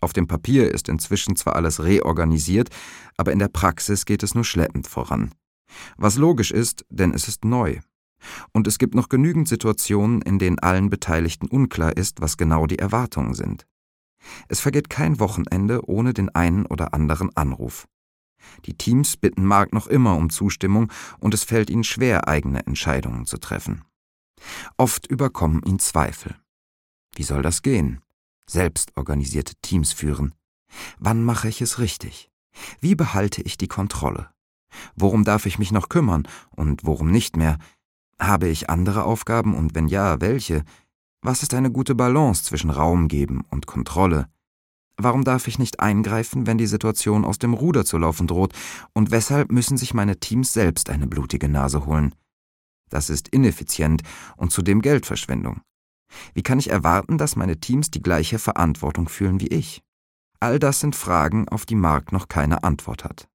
Auf dem Papier ist inzwischen zwar alles reorganisiert, aber in der Praxis geht es nur schleppend voran. Was logisch ist, denn es ist neu. Und es gibt noch genügend Situationen, in denen allen Beteiligten unklar ist, was genau die Erwartungen sind. Es vergeht kein Wochenende ohne den einen oder anderen Anruf. Die Teams bitten Mark noch immer um Zustimmung und es fällt ihnen schwer, eigene Entscheidungen zu treffen. Oft überkommen ihn Zweifel. Wie soll das gehen? Selbstorganisierte Teams führen. Wann mache ich es richtig? Wie behalte ich die Kontrolle? Worum darf ich mich noch kümmern und worum nicht mehr? Habe ich andere Aufgaben und wenn ja, welche? Was ist eine gute Balance zwischen Raum geben und Kontrolle? Warum darf ich nicht eingreifen, wenn die Situation aus dem Ruder zu laufen droht? Und weshalb müssen sich meine Teams selbst eine blutige Nase holen? Das ist ineffizient und zudem Geldverschwendung. Wie kann ich erwarten, dass meine Teams die gleiche Verantwortung fühlen wie ich? All das sind Fragen, auf die Mark noch keine Antwort hat.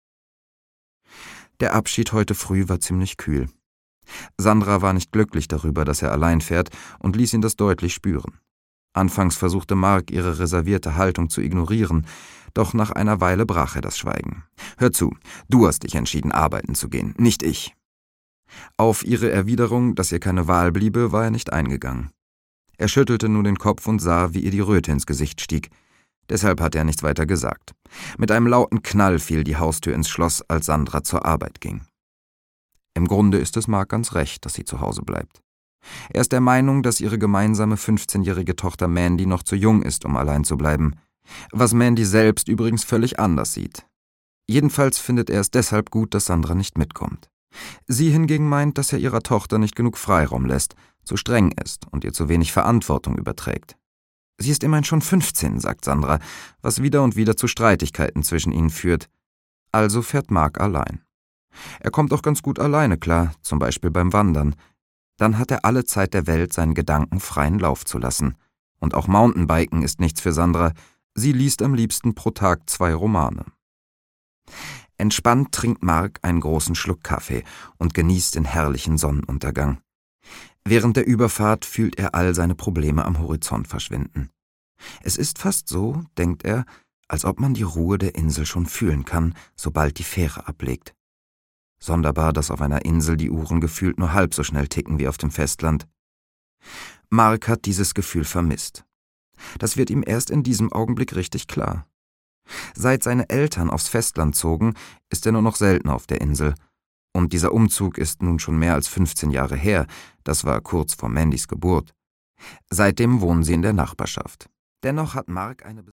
Der Abschied heute früh war ziemlich kühl. Sandra war nicht glücklich darüber, dass er allein fährt und ließ ihn das deutlich spüren. Anfangs versuchte Mark, ihre reservierte Haltung zu ignorieren, doch nach einer Weile brach er das Schweigen. »Hör zu, du hast dich entschieden, arbeiten zu gehen, nicht ich.« Auf ihre Erwiderung, dass ihr keine Wahl bliebe, war er nicht eingegangen. Er schüttelte nur den Kopf und sah, wie ihr die Röte ins Gesicht stieg. Deshalb hatte er nichts weiter gesagt. Mit einem lauten Knall fiel die Haustür ins Schloss, als Sandra zur Arbeit ging. Im Grunde ist es Mark ganz recht, dass sie zu Hause bleibt. Er ist der Meinung, dass ihre gemeinsame 15-jährige Tochter Mandy noch zu jung ist, um allein zu bleiben, was Mandy selbst übrigens völlig anders sieht. Jedenfalls findet er es deshalb gut, dass Sandra nicht mitkommt. Sie hingegen meint, dass er ihrer Tochter nicht genug Freiraum lässt, zu streng ist und ihr zu wenig Verantwortung überträgt. Sie ist immerhin schon 15, sagt Sandra, was wieder und wieder zu Streitigkeiten zwischen ihnen führt. Also fährt Mark allein. Er kommt auch ganz gut alleine klar, zum Beispiel beim Wandern. Dann hat er alle Zeit der Welt, seinen Gedanken freien Lauf zu lassen. Und auch Mountainbiken ist nichts für Sandra. Sie liest am liebsten pro Tag 2 Romane. Entspannt trinkt Mark einen großen Schluck Kaffee und genießt den herrlichen Sonnenuntergang. Während der Überfahrt fühlt er all seine Probleme am Horizont verschwinden. Es ist fast so, denkt er, als ob man die Ruhe der Insel schon fühlen kann, sobald die Fähre ablegt. Sonderbar, dass auf einer Insel die Uhren gefühlt nur halb so schnell ticken wie auf dem Festland. Mark hat dieses Gefühl vermisst. Das wird ihm erst in diesem Augenblick richtig klar. Seit seine Eltern aufs Festland zogen, ist er nur noch selten auf der Insel. Und dieser Umzug ist nun schon mehr als 15 Jahre her, das war kurz vor Mandys Geburt. Seitdem wohnen sie in der Nachbarschaft. Dennoch hat Mark eine